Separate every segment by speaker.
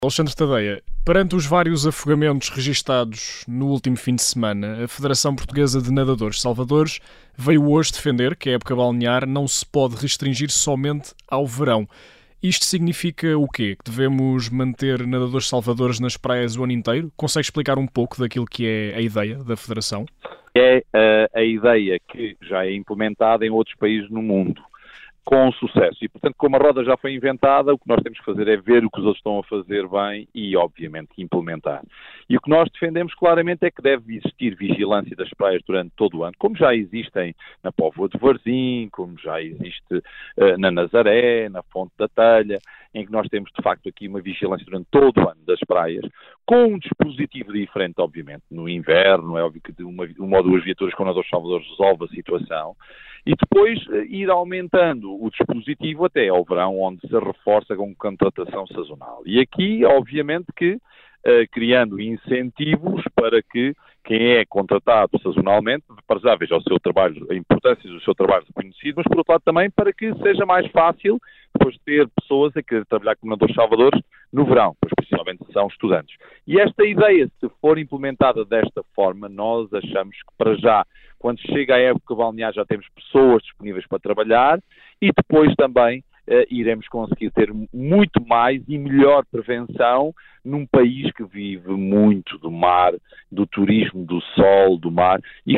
Speaker 1: Alexandre Tadeia, perante os vários afogamentos registados no último fim de semana, a Federação Portuguesa de Nadadores Salvadores veio hoje defender que a época balnear não se pode restringir somente ao verão. Isto significa o quê? Que devemos manter nadadores salvadores nas praias o ano inteiro? Consegue explicar um pouco daquilo que é a ideia da Federação?
Speaker 2: É a ideia que já é implementada em outros países no mundo, com sucesso. E, portanto, como a roda já foi inventada, o que nós temos que fazer é ver o que os outros estão a fazer bem e, obviamente, implementar. E o que nós defendemos claramente é que deve existir vigilância das praias durante todo o ano, como já existem na Póvoa de Varzim, como já existe na Nazaré, na Fonte da Telha, em que nós temos, de facto, aqui uma vigilância durante todo o ano das praias, com um dispositivo diferente, obviamente. No inverno, é óbvio que de uma ou duas viaturas com nadadores salvadores resolve a situação. E depois ir aumentando o dispositivo até ao verão, onde se reforça com contratação sazonal. E aqui, obviamente, que criando incentivos para que quem é contratado sazonalmente, para já veja o seu trabalho, a importância do seu trabalho reconhecido, mas por outro lado também para que seja mais fácil depois ter pessoas a querer trabalhar como nadadores salvadores no verão, pois principalmente são estudantes. E esta ideia, se for implementada desta forma, nós achamos que para já, quando chega a época balnear, já temos pessoas disponíveis para trabalhar e depois também iremos conseguir ter muito mais e melhor prevenção num país que vive muito do mar, do turismo, do sol, do mar.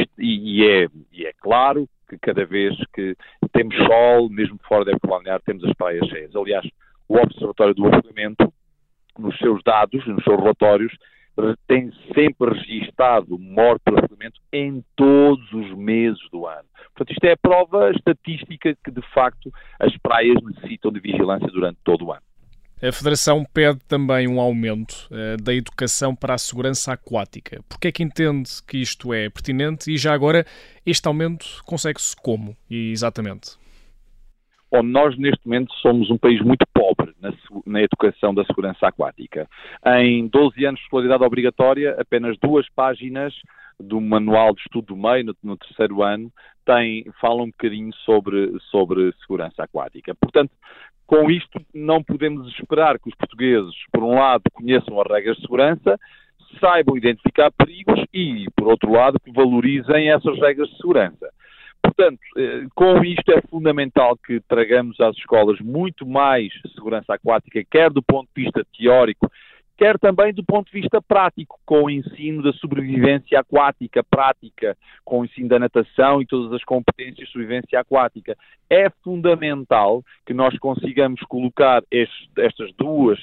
Speaker 2: E é claro que cada vez que temos sol, mesmo fora da época balnear, temos as praias cheias. Aliás, o Observatório do Afogamento, nos seus dados, nos seus relatórios, tem sempre registado morte por afogamento em todos os meses do ano. Portanto, isto é a prova estatística que, de facto, as praias necessitam de vigilância durante todo o ano.
Speaker 1: A Federação pede também um aumento da educação para a segurança aquática. Porquê é que entende que isto é pertinente e, já agora, este aumento consegue-se como, exatamente?
Speaker 2: Bom, nós neste momento somos um país muito pobre na educação da segurança aquática. Em 12 anos de escolaridade obrigatória, apenas 2 páginas do Manual de Estudo do Meio, no terceiro ano, falam um bocadinho sobre segurança aquática. Portanto, com isto não podemos esperar que os portugueses, por um lado, conheçam as regras de segurança, saibam identificar perigos e, por outro lado, que valorizem essas regras de segurança. Portanto, com isto é fundamental que tragamos às escolas muito mais segurança aquática, quer do ponto de vista teórico, quer também do ponto de vista prático, com o ensino da sobrevivência aquática prática, com o ensino da natação e todas as competências de sobrevivência aquática. É fundamental que nós consigamos colocar estas duas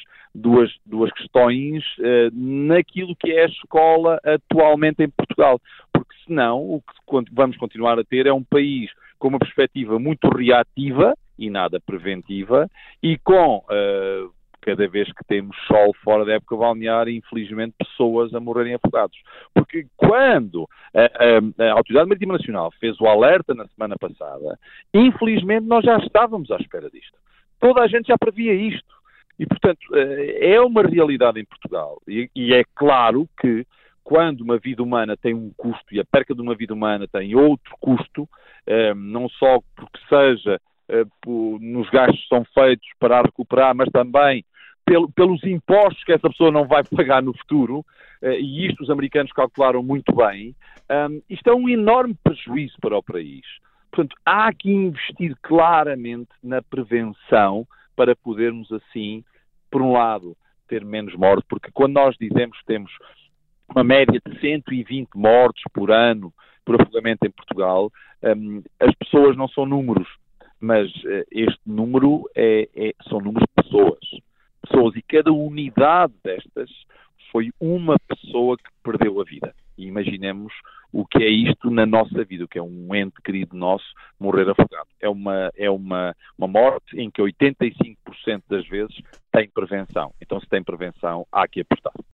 Speaker 2: questões naquilo que é a escola atualmente em Portugal. Porque senão o que vamos continuar a ter é um país com uma perspectiva muito reativa e nada preventiva e com cada vez que temos sol fora da época balnear, infelizmente, pessoas a morrerem afogados. Porque quando a Autoridade Marítima Nacional fez o alerta na semana passada, infelizmente nós já estávamos à espera disto. Toda a gente já previa isto. E, portanto, é uma realidade em Portugal. E é claro que quando uma vida humana tem um custo e a perca de uma vida humana tem outro custo, não só porque seja nos gastos que são feitos para recuperar, mas também pelos impostos que essa pessoa não vai pagar no futuro, e isto os americanos calcularam muito bem, isto é um enorme prejuízo para o país. Portanto, há que investir claramente na prevenção para podermos assim, por um lado, ter menos mortes, porque quando nós dizemos que temos uma média de 120 mortes por ano por afogamento em Portugal, as pessoas não são números, mas este número são números de pessoas, e cada unidade destas foi uma pessoa que perdeu a vida. E imaginemos o que é isto na nossa vida, o que é um ente querido nosso morrer afogado. É uma morte em que 85% das vezes tem prevenção. Então, se tem prevenção, há que apostar.